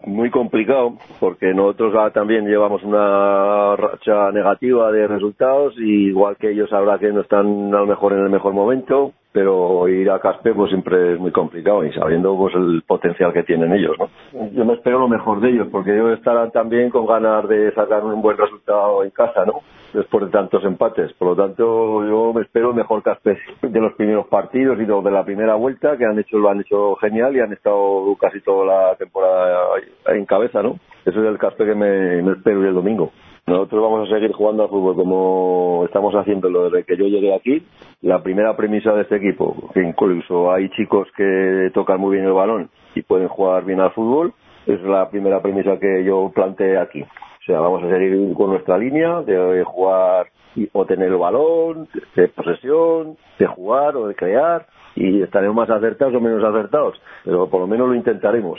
muy complicado, porque nosotros también llevamos una racha negativa de resultados, y igual que ellos ahora que no están a lo mejor en el mejor momento, pero ir a Caspe pues siempre es muy complicado, y sabiendo pues el potencial que tienen ellos, ¿no? Yo me espero lo mejor de ellos, porque ellos estarán también con ganas de sacar un buen resultado en casa, ¿no? Después de tantos empates. Por lo tanto, yo me espero el mejor Caspe de los primeros partidos y de la primera vuelta, que lo han hecho genial y han estado casi toda la temporada en cabeza, ¿no? Eso es el Caspe que me espero el domingo. Nosotros vamos a seguir jugando al fútbol como estamos haciéndolo desde que yo llegué aquí. La primera premisa de este equipo, que incluso hay chicos que tocan muy bien el balón y pueden jugar bien al fútbol, es la primera premisa que yo planteé aquí. O sea, vamos a seguir con nuestra línea de jugar o tener el balón, de posesión, de jugar o de crear, y estaremos más acertados o menos acertados, pero por lo menos lo intentaremos.